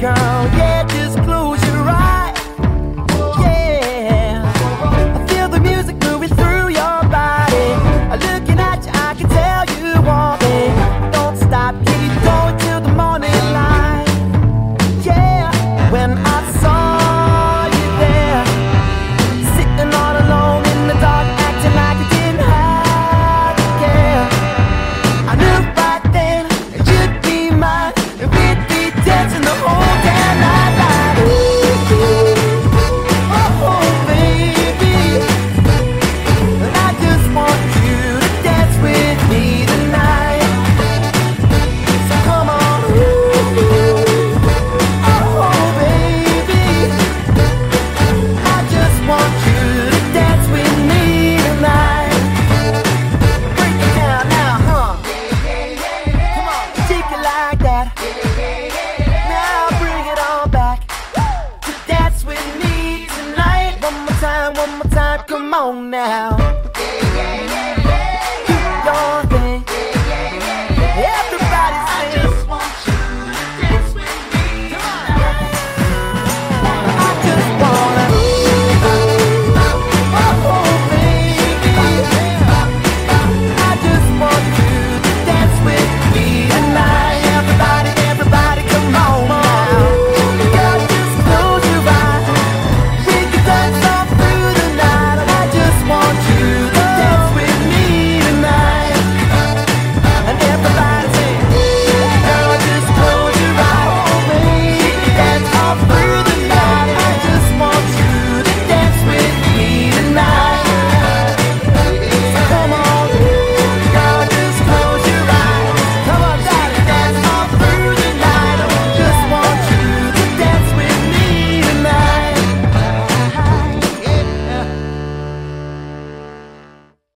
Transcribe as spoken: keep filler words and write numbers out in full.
girl, yeah, just close your eyes. Yeah, I feel the music moving through your body. Looking at you, I can tell you want me. Don't stop, keep going till the morning light. Yeah, when I saw you there, sitting all alone in the dark, acting like you didn't have to care. I knew right then that you'd be mine, and we'd be dancing the whole damn night like, ooh, oh, oh, baby, and I just want you to dance with me tonight. So come on, ooh, oh, oh, baby, I just want you to dance with me tonight. Break it down now, huh? Come on, take it like that. Now bring it on back to dance with me tonight. One more time, one more time, come on now.